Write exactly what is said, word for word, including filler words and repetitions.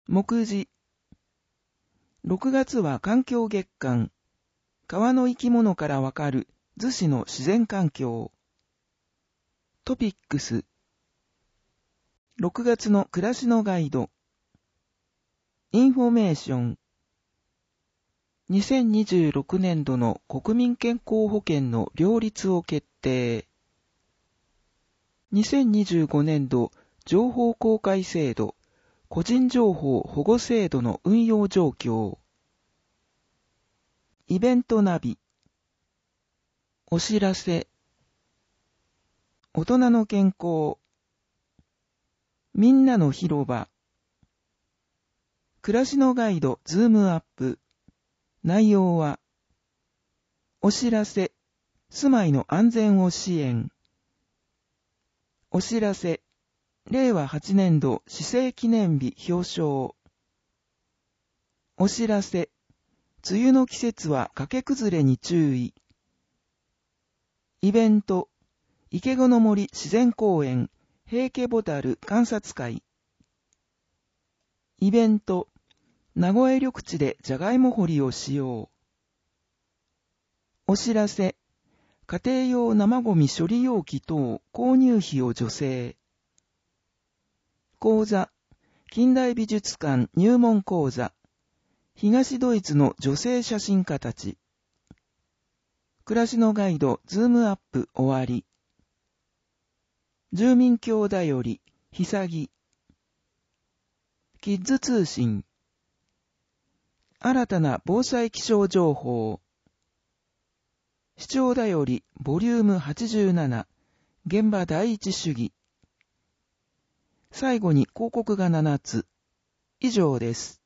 目次。ろくがつは環境月間。川の生き物からわかる逗子の自然環境。トピックス。ろくがつの暮らしのガイド。インフォメーション。にせんにじゅうろくねんどの国民健康保険の両立を決定。にせんにじゅうごねんど情報公開制度、個人情報保護制度の運用状況。イベントナビ。お知らせ。大人の健康。みんなの広場。暮らしのガイドズームアップ。内容は、お知らせ、住まいの安全を支援。お知らせ、れいわはちねんど市政記念日表彰。お知らせ、梅雨の季節は崖崩れに注意。イベント、池子の森自然公園平家ボタル観察会。イベント、名古屋緑地でじゃがいも掘りをしよう。お知らせ、家庭用生ゴミ処理容器等購入費を助成。講座、近代美術館入門講座。東ドイツの女性写真家たち。暮らしのガイドズームアップ終わり。住民協だより、ひさぎ。キッズ通信。新たな防災気象情報。市長だよりボリュームはちじゅうなな、現場第一主義。最後に広告がななつ。以上です。